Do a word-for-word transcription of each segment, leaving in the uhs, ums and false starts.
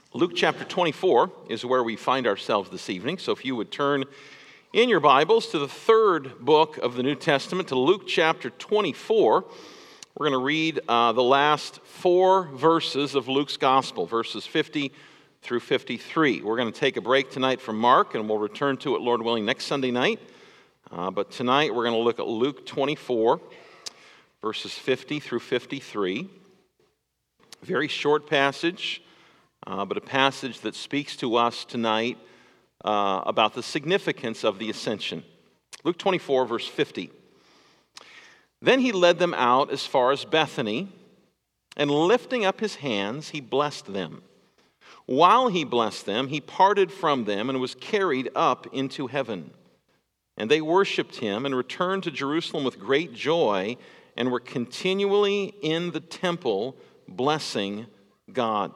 Luke chapter twenty-four is where we find ourselves this evening. So if you would turn in your Bibles to the third book of the New Testament, to Luke chapter twenty-four, we're going to read uh, the last four verses of Luke's Gospel, verses fifty through fifty-three. We're going to take a break tonight from Mark, and we'll return to it, Lord willing, next Sunday night. Uh, but tonight we're going to look at Luke twenty-four, verses fifty through fifty-three. Very short passage. Uh, but a passage that speaks to us tonight uh, about the significance of the ascension. Luke twenty-four, verse fifty. Then he led them out as far as Bethany, and lifting up his hands, he blessed them. While he blessed them, he parted from them and was carried up into heaven. And they worshipped him and returned to Jerusalem with great joy and were continually in the temple blessing God.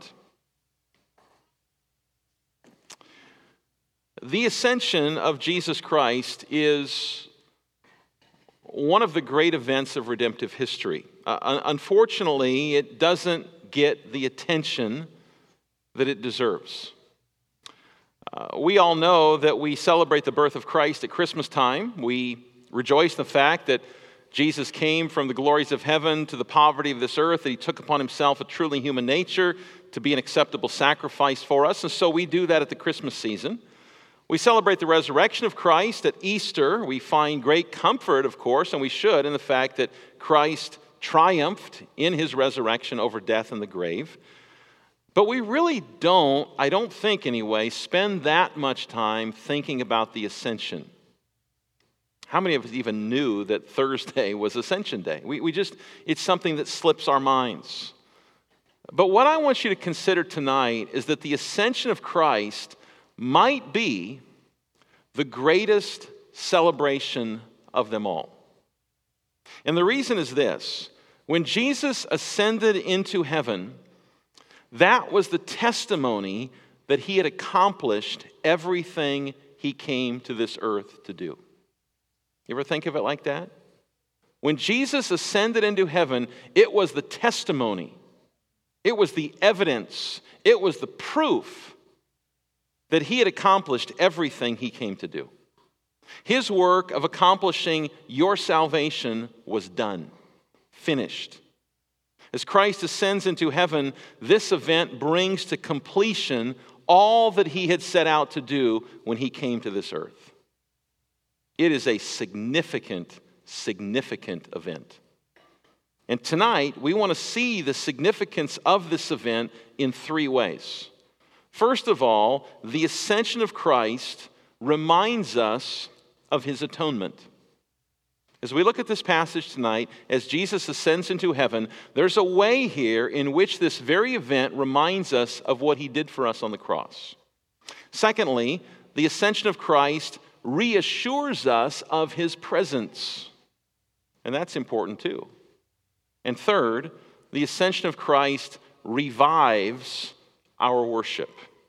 The ascension of Jesus Christ is one of the great events of redemptive history. Uh, unfortunately, it doesn't get the attention that it deserves. Uh, we all know that we celebrate the birth of Christ at Christmas time. We rejoice in the fact that Jesus came from the glories of heaven to the poverty of this earth, that he took upon himself a truly human nature to be an acceptable sacrifice for us. And so we do that at the Christmas season. We celebrate the resurrection of Christ at Easter. We find great comfort, of course, and we should, in the fact that Christ triumphed in his resurrection over death and the grave. But we really don't, I don't think anyway, spend that much time thinking about the ascension. How many of us even knew that Thursday was Ascension Day? We, we just, it's something that slips our minds. But what I want you to consider tonight is that the ascension of Christ might be the greatest celebration of them all. And the reason is this: when Jesus ascended into heaven, that was the testimony that he had accomplished everything he came to this earth to do. You ever think of it like that? When Jesus ascended into heaven, it was the testimony, it was the evidence, it was the proof that he had accomplished everything he came to do. His work of accomplishing your salvation was done, finished. As Christ ascends into heaven, this event brings to completion all that he had set out to do when he came to this earth. It is a significant, significant event. And tonight, we want to see the significance of this event in three ways. First of all, the ascension of Christ reminds us of his atonement. As we look at this passage tonight, as Jesus ascends into heaven, there's a way here in which this very event reminds us of what he did for us on the cross. Secondly, the ascension of Christ reassures us of his presence. And that's important too. And third, the ascension of Christ revives our worship.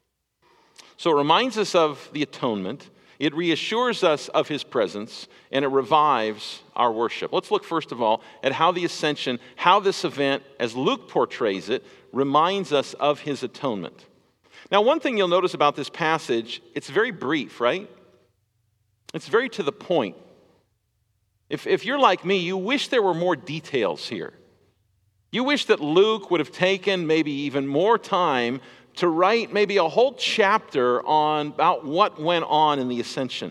So it reminds us of the atonement, it reassures us of his presence, and it revives our worship. Let's look first of all at how the ascension, how this event, as Luke portrays it, reminds us of his atonement. Now, one thing you'll notice about this passage, it's very brief, right? It's very to the point. If, if you're like me, you wish there were more details here. You wish that Luke would have taken maybe even more time to write maybe a whole chapter on about what went on in the ascension.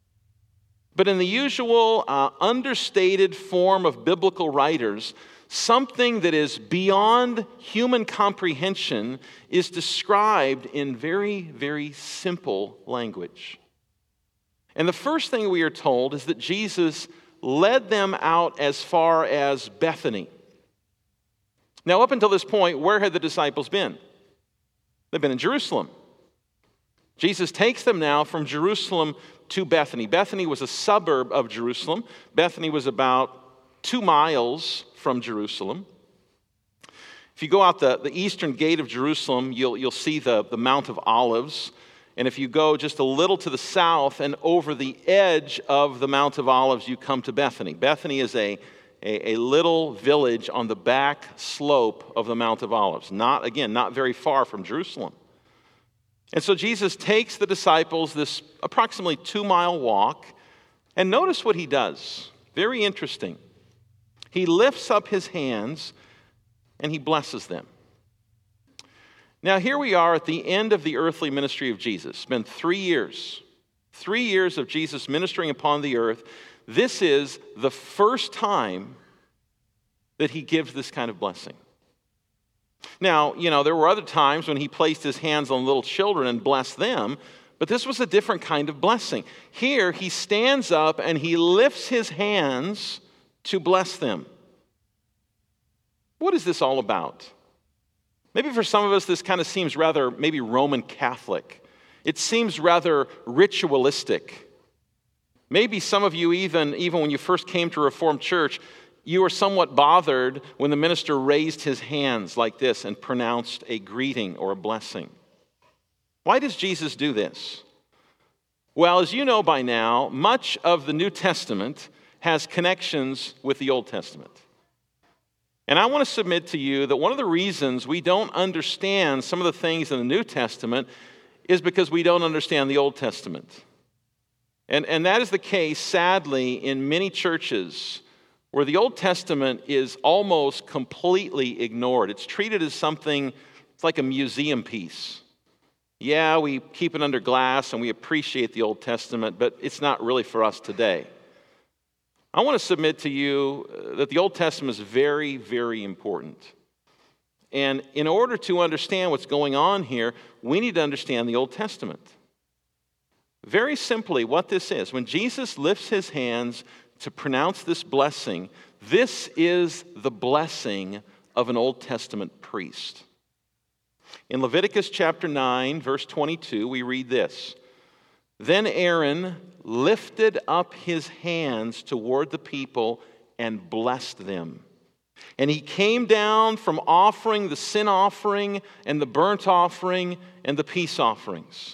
But in the usual uh, understated form of biblical writers, something that is beyond human comprehension is described in very, very simple language. And the first thing we are told is that Jesus led them out as far as Bethany. Now, up until this point, where had the disciples been? They've been in Jerusalem. Jesus takes them now from Jerusalem to Bethany. Bethany was a suburb of Jerusalem. Bethany was about two miles from Jerusalem. If you go out the, the eastern gate of Jerusalem, you'll, you'll see the, the Mount of Olives. And if you go just a little to the south and over the edge of the Mount of Olives, you come to Bethany. Bethany is a A, a little village on the back slope of the Mount of Olives. Not, again, not very far from Jerusalem. And so Jesus takes the disciples this approximately two-mile walk, and notice what he does. Very interesting. He lifts up his hands and he blesses them. Now here we are at the end of the earthly ministry of Jesus. It's been three years. Three years of Jesus ministering upon the earth. This is the first time that he gives this kind of blessing. Now, you know, there were other times when he placed his hands on little children and blessed them, but this was a different kind of blessing. Here, he stands up and he lifts his hands to bless them. What is this all about? Maybe for some of us, this kind of seems rather maybe Roman Catholic. It seems rather ritualistic. Maybe some of you, even, even when you first came to Reformed Church, you were somewhat bothered when the minister raised his hands like this and pronounced a greeting or a blessing. Why does Jesus do this? Well, as you know by now, much of the New Testament has connections with the Old Testament. And I want to submit to you that one of the reasons we don't understand some of the things in the New Testament is because we don't understand the Old Testament. And, and that is the case, sadly, in many churches where the Old Testament is almost completely ignored. It's treated as something, it's like a museum piece. Yeah, we keep it under glass and we appreciate the Old Testament, but it's not really for us today. I want to submit to you that the Old Testament is very, very important. And in order to understand what's going on here, we need to understand the Old Testament. Very simply, what this is, when Jesus lifts his hands to pronounce this blessing, this is the blessing of an Old Testament priest. In Leviticus chapter nine, verse twenty-two, we read this. Then Aaron lifted up his hands toward the people and blessed them. And he came down from offering the sin offering and the burnt offering and the peace offerings.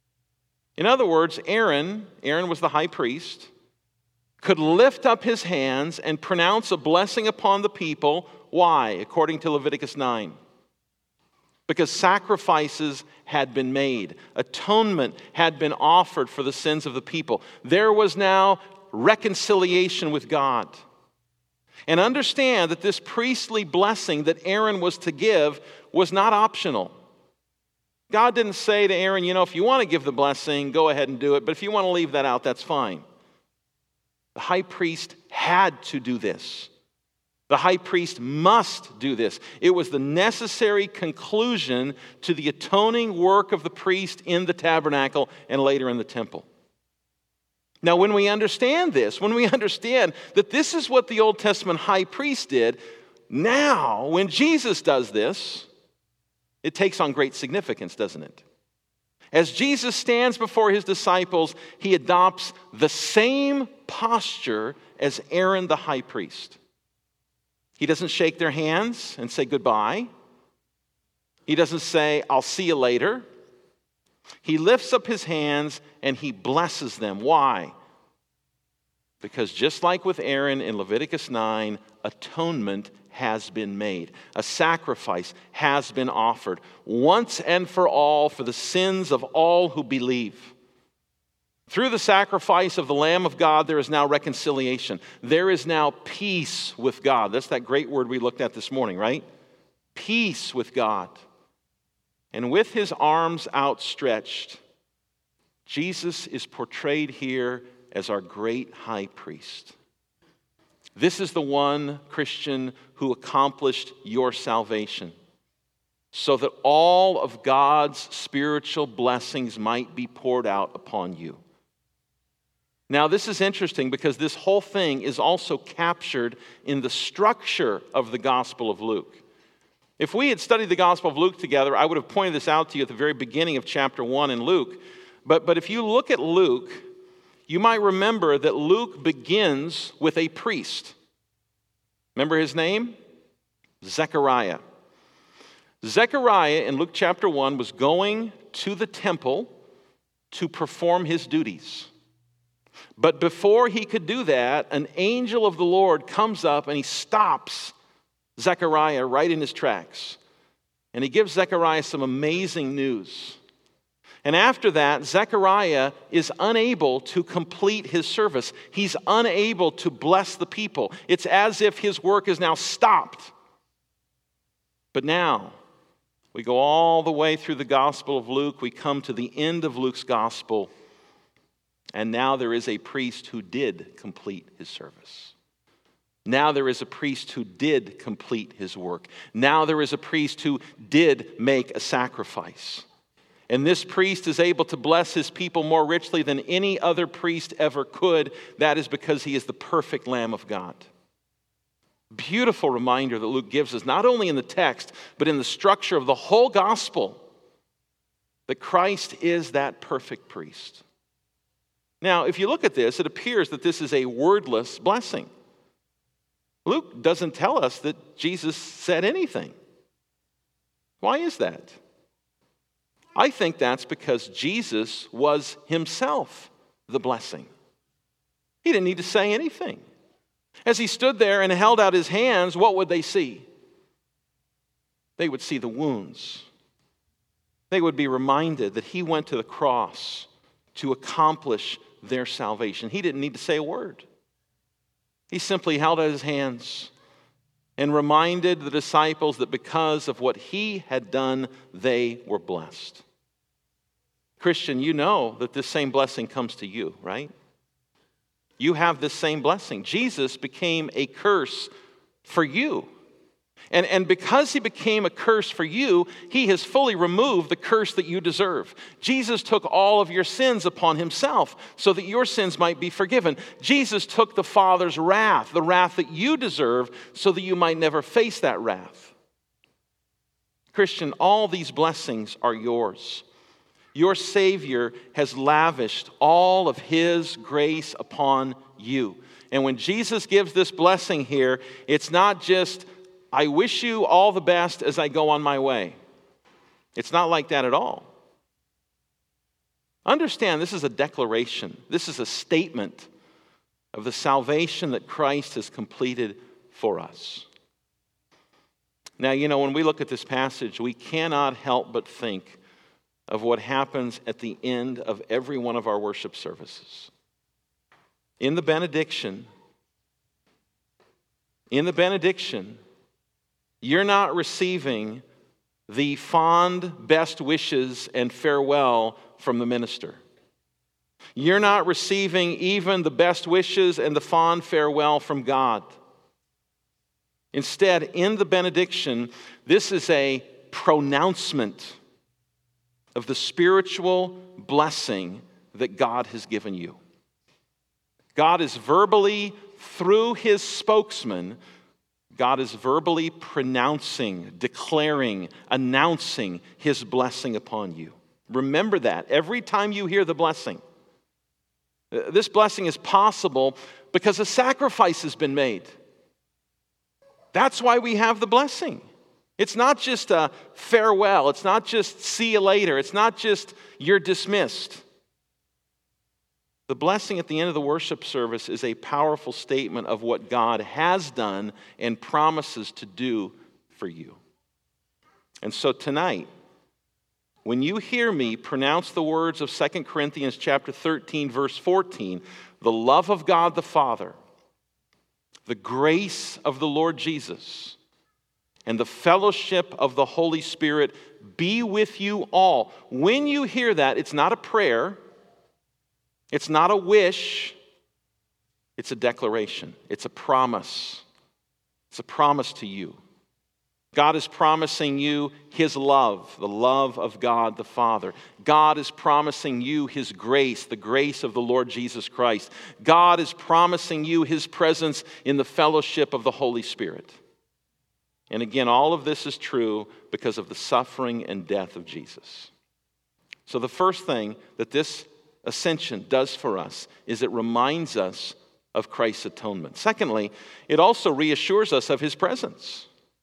In other words, Aaron, Aaron was the high priest, could lift up his hands and pronounce a blessing upon the people. Why? According to Leviticus nine. Because sacrifices had been made. Atonement had been offered for the sins of the people. There was now reconciliation with God. And understand that this priestly blessing that Aaron was to give was not optional. God didn't say to Aaron, you know, if you want to give the blessing, go ahead and do it. But if you want to leave that out, that's fine. The high priest had to do this. The high priest must do this. It was the necessary conclusion to the atoning work of the priest in the tabernacle and later in the temple. Now, when we understand this, when we understand that this is what the Old Testament high priest did, now, when Jesus does this, it takes on great significance, doesn't it? As Jesus stands before his disciples, he adopts the same posture as Aaron the high priest. He doesn't shake their hands and say goodbye. He doesn't say, I'll see you later. He lifts up his hands and he blesses them. Why? Because just like with Aaron in Leviticus nine, atonement has been made. A sacrifice has been offered once and for all for the sins of all who believe. Through the sacrifice of the Lamb of God, there is now reconciliation. There is now peace with God. That's that great word we looked at this morning, right? Peace with God. And with his arms outstretched, Jesus is portrayed here as our great high priest. This is the one, Christian, who accomplished your salvation, so that all of God's spiritual blessings might be poured out upon you. Now, this is interesting because this whole thing is also captured in the structure of the Gospel of Luke. If we had studied the Gospel of Luke together, I would have pointed this out to you at the very beginning of chapter one in Luke. But, but if you look at Luke, you might remember that Luke begins with a priest. Remember his name? Zechariah. Zechariah in Luke chapter one was going to the temple to perform his duties. But before he could do that, an angel of the Lord comes up and he stops Zechariah right in his tracks. And he gives Zechariah some amazing news. And after that, Zechariah is unable to complete his service. He's unable to bless the people. It's as if his work is now stopped. But now, we go all the way through the Gospel of Luke. We come to the end of Luke's Gospel. And now there is a priest who did complete his service. Now there is a priest who did complete his work. Now there is a priest who did make a sacrifice. And this priest is able to bless his people more richly than any other priest ever could. That is because he is the perfect Lamb of God. Beautiful reminder that Luke gives us, not only in the text, but in the structure of the whole gospel, that Christ is that perfect priest. Now, if you look at this, it appears that this is a wordless blessing. Luke doesn't tell us that Jesus said anything. Why is that? I think that's because Jesus was himself the blessing. He didn't need to say anything. As he stood there and held out his hands, what would they see? They would see the wounds. They would be reminded that he went to the cross to accomplish their salvation. He didn't need to say a word. He simply held out his hands and reminded the disciples that because of what he had done, they were blessed. Christian, you know that this same blessing comes to you, right? You have this same blessing. Jesus became a curse for you. And, and because he became a curse for you, he has fully removed the curse that you deserve. Jesus took all of your sins upon himself so that your sins might be forgiven. Jesus took the Father's wrath, the wrath that you deserve, so that you might never face that wrath. Christian, all these blessings are yours. Your Savior has lavished all of his grace upon you. And when Jesus gives this blessing here, it's not just, I wish you all the best as I go on my way. It's not like that at all. Understand, this is a declaration. This is a statement of the salvation that Christ has completed for us. Now, you know, when we look at this passage, we cannot help but think of what happens at the end of every one of our worship services. In the benediction, in the benediction, you're not receiving the fond best wishes and farewell from the minister. You're not receiving even the best wishes and the fond farewell from God. Instead, in the benediction, this is a pronouncement of the spiritual blessing that God has given you. God is verbally, through his spokesman, God is verbally pronouncing, declaring, announcing his blessing upon you. Remember that every time you hear the blessing. This blessing is possible because a sacrifice has been made. That's why we have the blessing. It's not just a farewell. It's not just see you later. It's not just you're dismissed. The blessing at the end of the worship service is a powerful statement of what God has done and promises to do for you. And so tonight, when you hear me pronounce the words of Second Corinthians chapter thirteen, verse fourteen, the love of God the Father, the grace of the Lord Jesus, and the fellowship of the Holy Spirit be with you all. When you hear that, it's not a prayer. It's not a wish. It's a declaration. It's a promise. It's a promise to you. God is promising you his love, the love of God the Father. God is promising you his grace, the grace of the Lord Jesus Christ. God is promising you his presence in the fellowship of the Holy Spirit. And again, all of this is true because of the suffering and death of Jesus. So the first thing that this ascension does for us is it reminds us of Christ's atonement. Secondly, it also reassures us of his presence.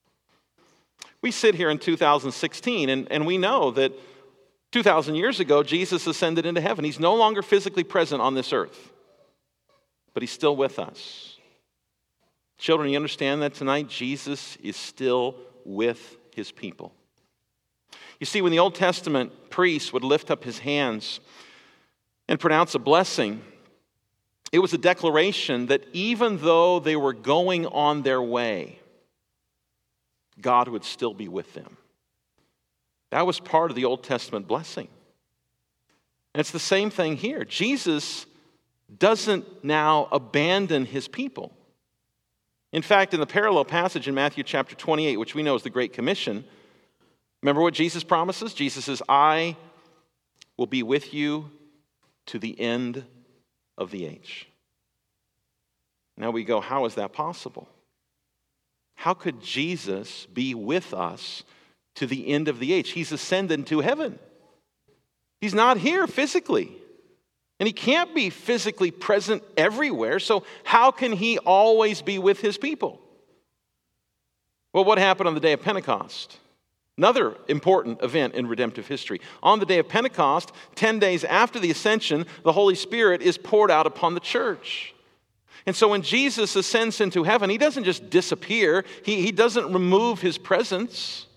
We sit here in two thousand sixteen and, and we know that two thousand years ago, Jesus ascended into heaven. He's no longer physically present on this earth, but he's still with us. Children, you understand that tonight? Jesus is still with his people. You see, when the Old Testament priest would lift up his hands and pronounce a blessing, it was a declaration that even though they were going on their way, God would still be with them. That was part of the Old Testament blessing. And it's the same thing here. Jesus doesn't now abandon his people. In fact, in the parallel passage in Matthew chapter twenty-eight, which we know is the Great Commission, remember what Jesus promises? Jesus says, I will be with you to the end of the age. Now we go, how is that possible? How could Jesus be with us to the end of the age? He's ascended to heaven. He's not here physically. And he can't be physically present everywhere. So how can he always be with his people? Well, what happened on the day of Pentecost? Another important event in redemptive history. On the day of Pentecost, ten days after the ascension, the Holy Spirit is poured out upon the church. And so when Jesus ascends into heaven, he doesn't just disappear. He, he doesn't remove his presence.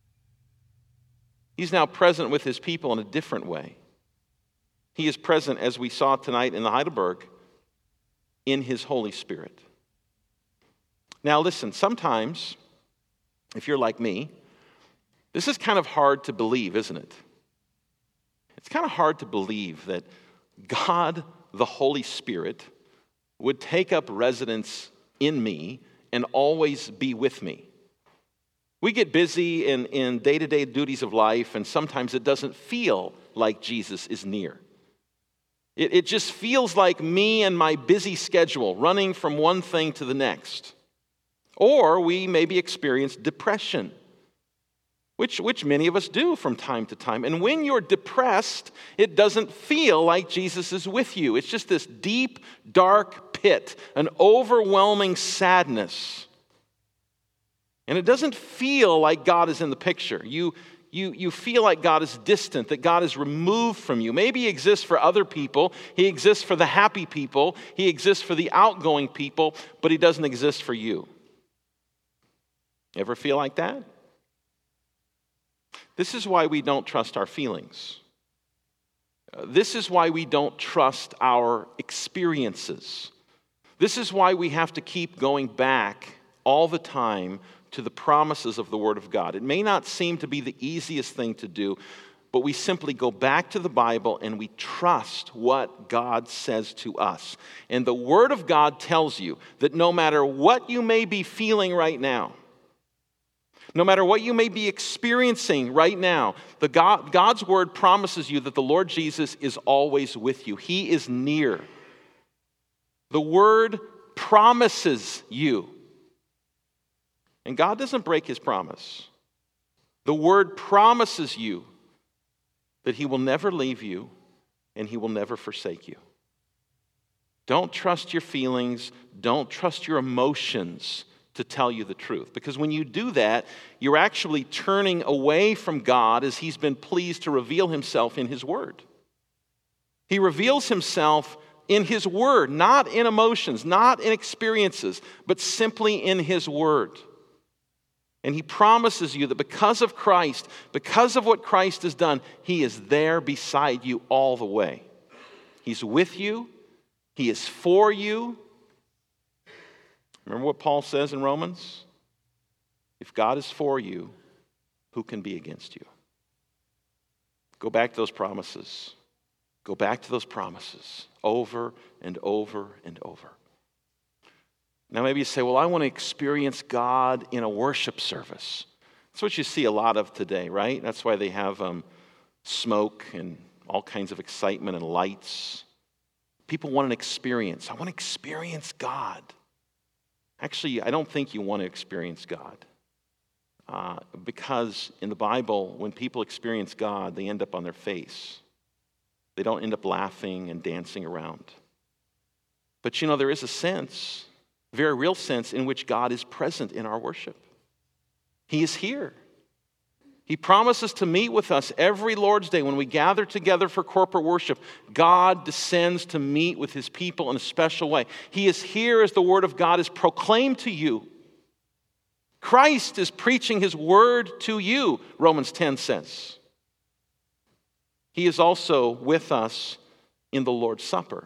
He's now present with his people in a different way. He is present, as we saw tonight in the Heidelberg, in his Holy Spirit. Now listen, sometimes, if you're like me, this is kind of hard to believe, isn't it? It's kind of hard to believe that God, the Holy Spirit, would take up residence in me and always be with me. We get busy in, in day-to-day duties of life, and sometimes it doesn't feel like Jesus is near. It, it just feels like me and my busy schedule, running from one thing to the next. Or we maybe experience depression, which, which many of us do from time to time. And when you're depressed, it doesn't feel like Jesus is with you. It's just this deep, dark pit, an overwhelming sadness. And it doesn't feel like God is in the picture. You, you, you feel like God is distant, that God is removed from you. Maybe he exists for other people. He exists for the happy people. He exists for the outgoing people, but he doesn't exist for you. Ever feel like that? This is why we don't trust our feelings. Uh, this is why we don't trust our experiences. This is why we have to keep going back all the time to the promises of the Word of God. It may not seem to be the easiest thing to do, but we simply go back to the Bible and we trust what God says to us. And the Word of God tells you that no matter what you may be feeling right now, no matter what you may be experiencing right now, the God, God's Word promises you that the Lord Jesus is always with you. He is near. The Word promises you. And God doesn't break his promise. The Word promises you that he will never leave you and he will never forsake you. Don't trust your feelings. Don't trust your emotions to tell you the truth. Because when you do that, you're actually turning away from God as he's been pleased to reveal himself in his Word. He reveals himself in his Word, not in emotions, not in experiences, but simply in his Word. And he promises you that because of Christ, because of what Christ has done, he is there beside you all the way. He's with you. He is for you. Remember what Paul says in Romans? If God is for you, who can be against you? Go back to those promises. Go back to those promises over and over and over. Now maybe you say, well, I want to experience God in a worship service. That's what you see a lot of today, right? That's why they have um, smoke and all kinds of excitement and lights. People want an experience. I want to experience God. Actually, I don't think you want to experience God. Uh, because in the Bible, when people experience God, they end up on their face. They don't end up laughing and dancing around. But you know, there is a sense, very real sense, in which God is present in our worship. He is here. He promises to meet with us every Lord's Day when we gather together for corporate worship. God descends to meet with his people in a special way. He is here as the Word of God is proclaimed to you. Christ is preaching his Word to you, Romans ten says. He is also with us in the Lord's Supper.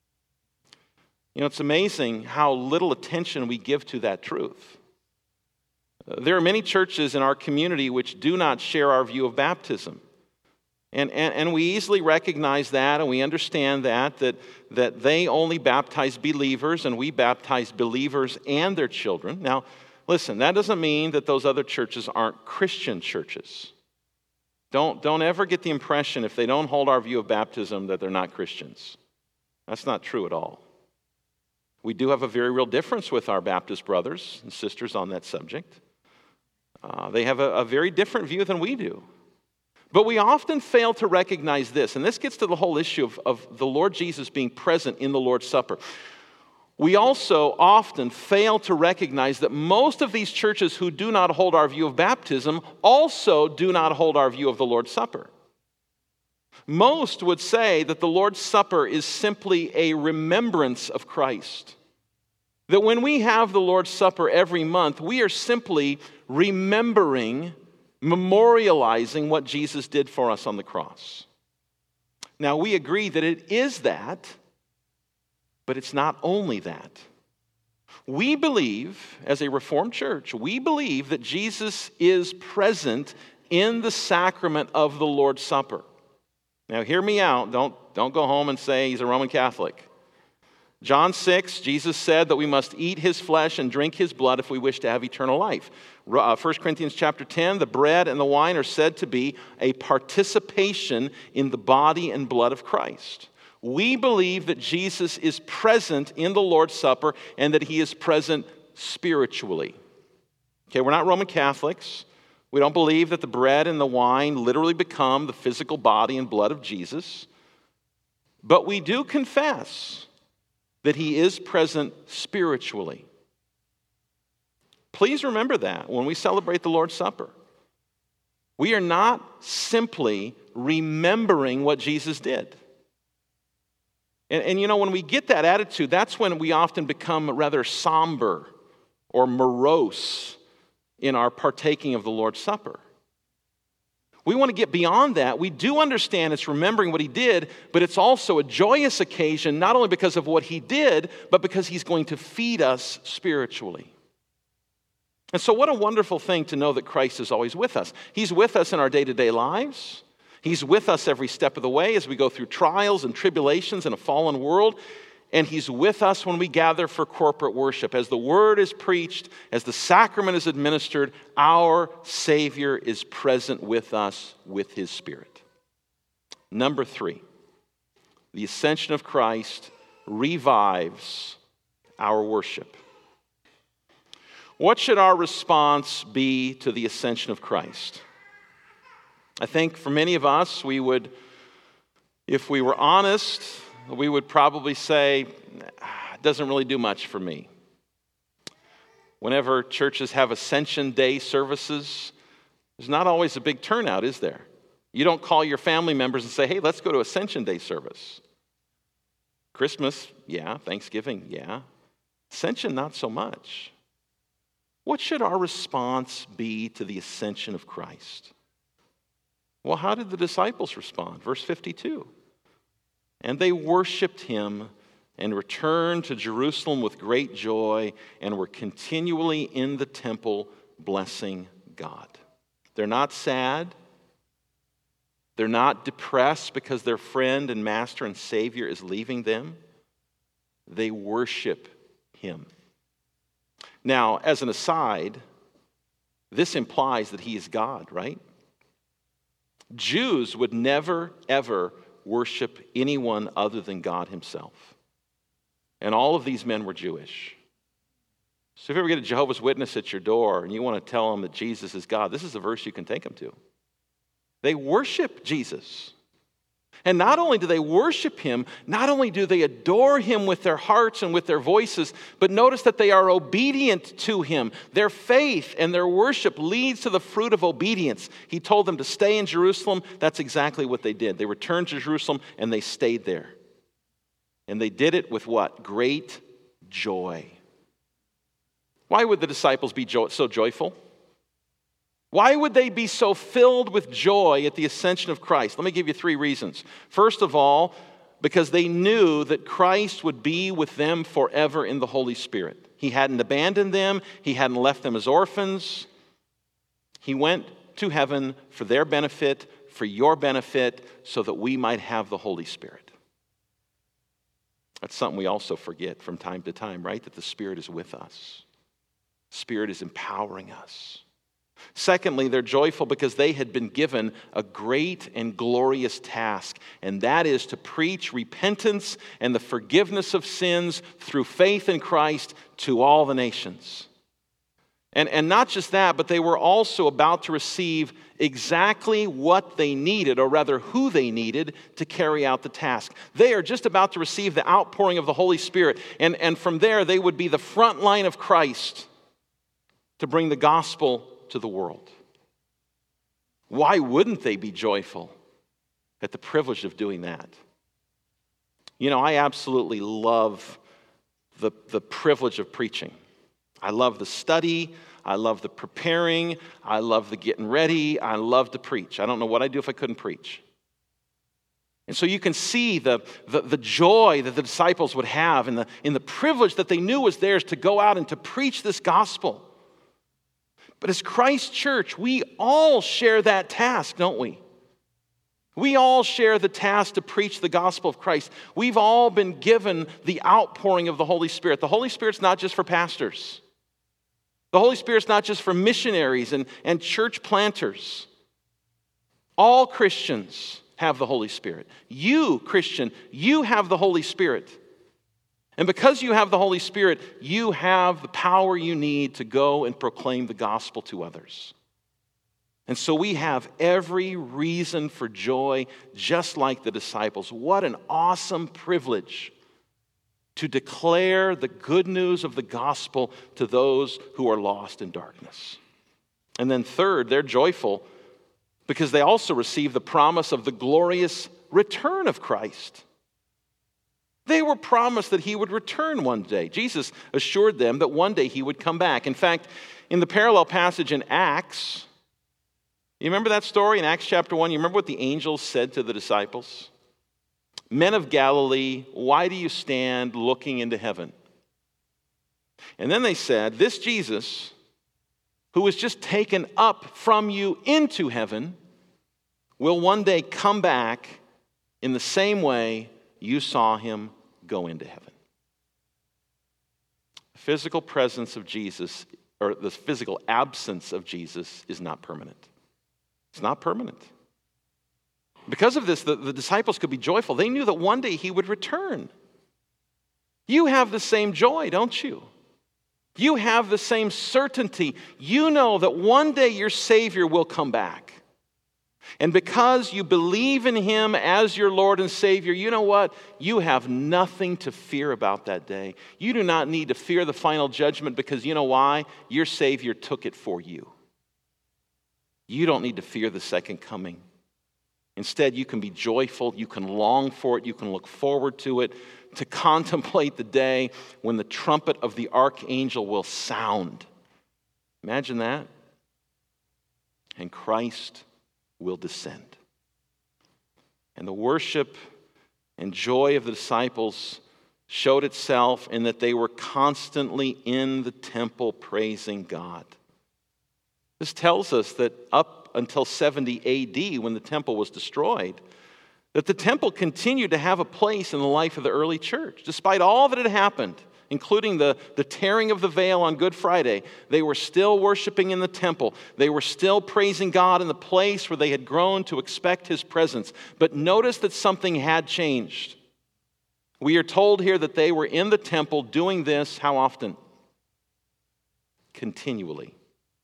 You know, it's amazing how little attention we give to that truth. There are many churches in our community which do not share our view of baptism. And, and, and we easily recognize that, and we understand that, that, that they only baptize believers, and we baptize believers and their children. Now, listen, that doesn't mean that those other churches aren't Christian churches. Don't, don't ever get the impression, if they don't hold our view of baptism, that they're not Christians. That's not true at all. We do have a very real difference with our Baptist brothers and sisters on that subject. Uh, they have a, a very different view than we do. But we often fail to recognize this, and this gets to the whole issue of, of the Lord Jesus being present in the Lord's Supper. We also often fail to recognize that most of these churches who do not hold our view of baptism also do not hold our view of the Lord's Supper. Most would say that the Lord's Supper is simply a remembrance of Christ. That when we have the Lord's Supper every month, we are simply remembering, memorializing what Jesus did for us on the cross. Now, we agree that it is that, but it's not only that. We believe, as a Reformed church, we believe that Jesus is present in the sacrament of the Lord's Supper. Now, hear me out. Don't, don't go home and say he's a Roman Catholic. John six, Jesus said that we must eat his flesh and drink his blood if we wish to have eternal life. Uh, First Corinthians chapter ten, the bread and the wine are said to be a participation in the body and blood of Christ. We believe that Jesus is present in the Lord's Supper and that he is present spiritually. Okay, we're not Roman Catholics. We don't believe that the bread and the wine literally become the physical body and blood of Jesus. But we do confess that he is present spiritually. Please remember that when we celebrate the Lord's Supper. We are not simply remembering what Jesus did. And, and you know, when we get that attitude, that's when we often become rather somber or morose in our partaking of the Lord's Supper. We want to get beyond that. We do understand it's remembering what he did, but it's also a joyous occasion, not only because of what he did, but because he's going to feed us spiritually. And so what a wonderful thing to know that Christ is always with us. He's with us in our day-to-day lives. He's with us every step of the way as we go through trials and tribulations in a fallen world. And he's with us when we gather for corporate worship. As the word is preached, as the sacrament is administered, our Savior is present with us with his Spirit. Number three, the ascension of Christ revives our worship. What should our response be to the ascension of Christ? I think for many of us, we would, if we were honest, we would probably say, it doesn't really do much for me. Whenever churches have Ascension Day services, there's not always a big turnout, is there? You don't call your family members and say, hey, let's go to Ascension Day service. Christmas, yeah. Thanksgiving, yeah. Ascension, not so much. What should our response be to the ascension of Christ? Well, how did the disciples respond? Verse fifty-two. And they worshiped him and returned to Jerusalem with great joy and were continually in the temple blessing God. They're not sad. They're not depressed because their friend and master and Savior is leaving them. They worship him. Now, as an aside, this implies that he is God, right? Jews would never, ever worship anyone other than God himself. And all of these men were Jewish. So if you ever get a Jehovah's Witness at your door and you want to tell them that Jesus is God, this is a verse you can take them to. They worship Jesus. And not only do they worship him, not only do they adore him with their hearts and with their voices, but notice that they are obedient to him. Their faith and their worship leads to the fruit of obedience. He told them to stay in Jerusalem. That's exactly what they did. They returned to Jerusalem and they stayed there. And they did it with what? Great joy. Why would the disciples be so joyful? Why would they be so filled with joy at the ascension of Christ? Let me give you three reasons. First of all, because they knew that Christ would be with them forever in the Holy Spirit. He hadn't abandoned them. He hadn't left them as orphans. He went to heaven for their benefit, for your benefit, so that we might have the Holy Spirit. That's something we also forget from time to time, right? That the Spirit is with us. The Spirit is empowering us. Secondly, they're joyful because they had been given a great and glorious task, and that is to preach repentance and the forgiveness of sins through faith in Christ to all the nations. And, and not just that, but they were also about to receive exactly what they needed, or rather who they needed to carry out the task. They are just about to receive the outpouring of the Holy Spirit, and, and from there they would be the front line of Christ to bring the gospel to the world. Why wouldn't they be joyful at the privilege of doing that? You know, I absolutely love the, the privilege of preaching. I love the study. I love the preparing. I love the getting ready. I love to preach. I don't know what I'd do if I couldn't preach. And so you can see the, the, the joy that the disciples would have in the, in the privilege that they knew was theirs to go out and to preach this gospel. But as Christ Church, we all share that task, don't we? We all share the task to preach the gospel of Christ. We've all been given the outpouring of the Holy Spirit. The Holy Spirit's not just for pastors. The Holy Spirit's not just for missionaries and, and church planters. All Christians have the Holy Spirit. You, Christian, you have the Holy Spirit. And because you have the Holy Spirit, you have the power you need to go and proclaim the gospel to others. And so we have every reason for joy, just like the disciples. What an awesome privilege to declare the good news of the gospel to those who are lost in darkness. And then third, they're joyful because they also receive the promise of the glorious return of Christ. They were promised that he would return one day. Jesus assured them that one day he would come back. In fact, in the parallel passage in Acts, you remember that story in Acts chapter one? You remember what the angels said to the disciples? Men of Galilee, why do you stand looking into heaven? And then they said, this Jesus, who was just taken up from you into heaven, will one day come back in the same way you saw him go into heaven. The physical presence of Jesus, or the physical absence of Jesus, is not permanent. It's not permanent. Because of this, the, the disciples could be joyful. They knew that one day he would return. You have the same joy, don't you? You have the same certainty. You know that one day your Savior will come back. And because you believe in him as your Lord and Savior, you know what? You have nothing to fear about that day. You do not need to fear the final judgment because you know why? Your Savior took it for you. You don't need to fear the second coming. Instead, you can be joyful, you can long for it, you can look forward to it, to contemplate the day when the trumpet of the archangel will sound. Imagine that. And Christ will descend. And the worship and joy of the disciples showed itself in that they were constantly in the temple praising God. This tells us that up until seventy A D, when the temple was destroyed, that the temple continued to have a place in the life of the early church. Despite all that had happened, including the, the tearing of the veil on Good Friday, they were still worshiping in the temple. They were still praising God in the place where they had grown to expect his presence. But notice that something had changed. We are told here that they were in the temple doing this how often? Continually.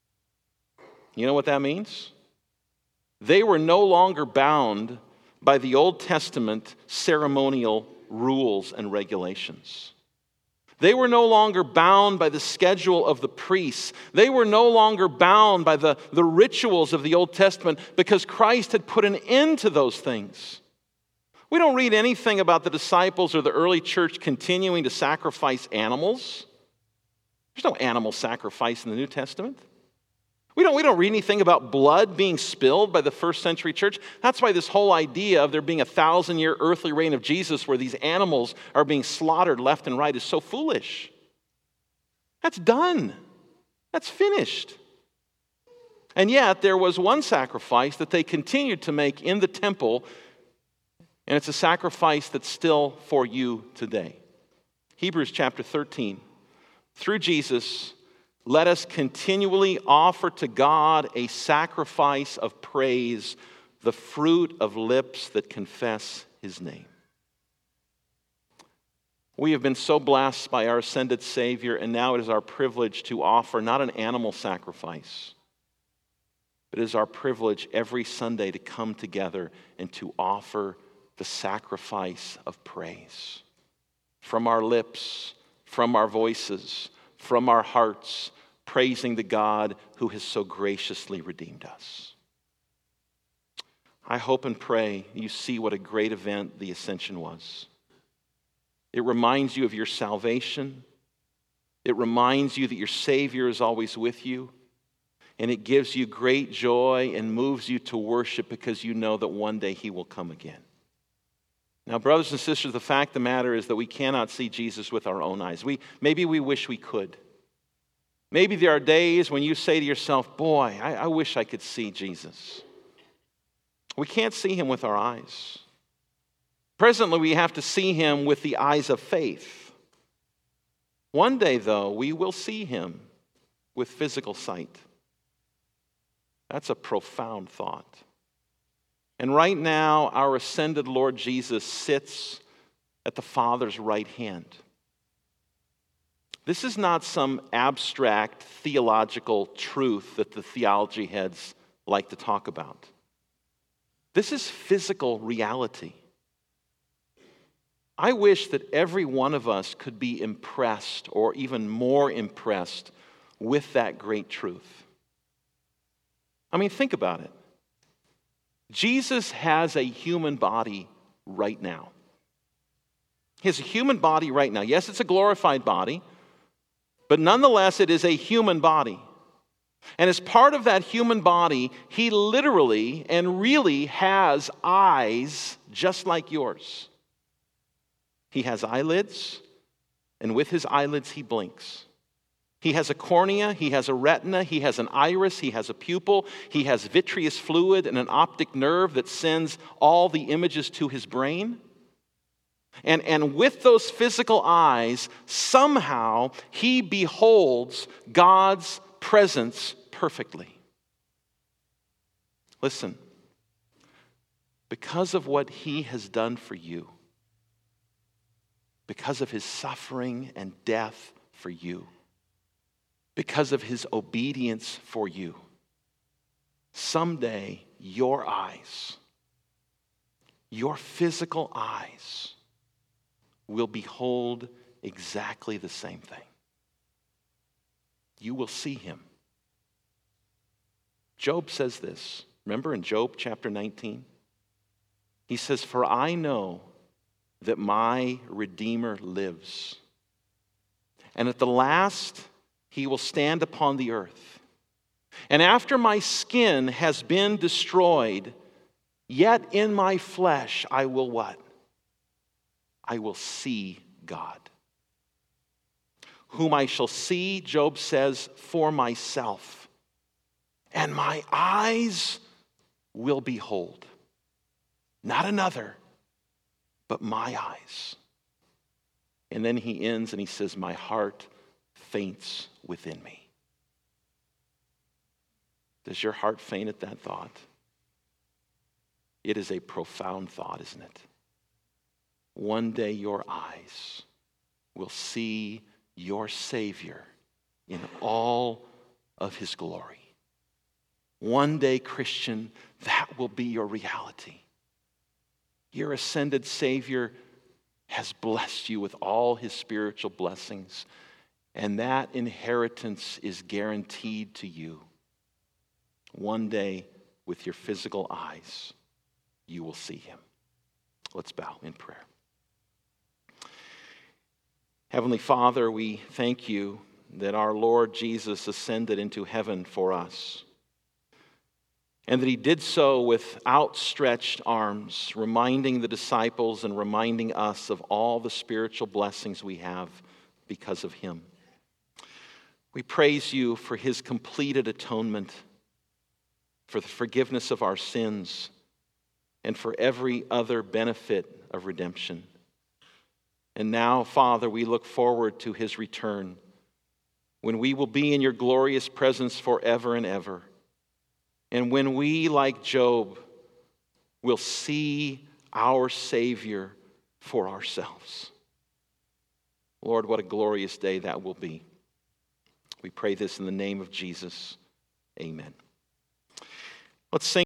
You know what that means? They were no longer bound by the Old Testament ceremonial rules and regulations. They were no longer bound by the schedule of the priests. They were no longer bound by the, the rituals of the Old Testament because Christ had put an end to those things. We don't read anything about the disciples or the early church continuing to sacrifice animals. There's no animal sacrifice in the New Testament. We don't, we don't read anything about blood being spilled by the first century church. That's why this whole idea of there being a thousand-year earthly reign of Jesus where these animals are being slaughtered left and right is so foolish. That's done. That's finished. And yet, there was one sacrifice that they continued to make in the temple, and it's a sacrifice that's still for you today. Hebrews chapter thirteen. Through Jesus, let us continually offer to God a sacrifice of praise, the fruit of lips that confess his name. We have been so blessed by our ascended Savior, and now it is our privilege to offer not an animal sacrifice, but it is our privilege every Sunday to come together and to offer the sacrifice of praise. From our lips, from our voices, from our hearts, praising the God who has so graciously redeemed us. I hope and pray you see what a great event the ascension was. It reminds you of your salvation. It reminds you that your Savior is always with you. And it gives you great joy and moves you to worship because you know that one day he will come again. Now, brothers and sisters, the fact of the matter is that we cannot see Jesus with our own eyes. We, maybe we wish we could. Maybe there are days when you say to yourself, boy, I, I wish I could see Jesus. We can't see him with our eyes. Presently, we have to see him with the eyes of faith. One day, though, we will see him with physical sight. That's a profound thought. And right now, our ascended Lord Jesus sits at the Father's right hand. This is not some abstract theological truth that the theology heads like to talk about. This is physical reality. I wish that every one of us could be impressed, or even more impressed, with that great truth. I mean, think about it. Jesus has a human body right now. He has a human body right now. Yes, it's a glorified body, but nonetheless, it is a human body. And as part of that human body, he literally and really has eyes just like yours. He has eyelids, and with his eyelids, he blinks. He has a cornea, he has a retina, he has an iris, he has a pupil, he has vitreous fluid and an optic nerve that sends all the images to his brain. And, and with those physical eyes, somehow he beholds God's presence perfectly. Listen, because of what he has done for you, because of his suffering and death for you, because of his obedience for you, someday your eyes, your physical eyes, will behold exactly the same thing. You will see him. Job says this. Remember in Job chapter nineteen? He says, "For I know that my Redeemer lives, and at the last he will stand upon the earth. And after my skin has been destroyed, yet in my flesh I will" what? "I will see God, whom I shall see," Job says, "for myself, and my eyes will behold." Not another, but my eyes. And then he ends and he says, "My heart faints within me." Does your heart faint at that thought? It is a profound thought, isn't it? One day your eyes will see your Savior in all of his glory. One day, Christian, that will be your reality. Your ascended Savior has blessed you with all his spiritual blessings, and that inheritance is guaranteed to you. One day, with your physical eyes, you will see him. Let's bow in prayer. Heavenly Father, we thank you that our Lord Jesus ascended into heaven for us. and that he did so with outstretched arms, reminding the disciples and reminding us of all the spiritual blessings we have because of him. We praise you for his completed atonement, for the forgiveness of our sins, and for every other benefit of redemption. And now, Father, we look forward to his return, when we will be in your glorious presence forever and ever. And when we, like Job, will see our Savior for ourselves. Lord, what a glorious day that will be. We pray this in the name of Jesus. Amen. Let's sing.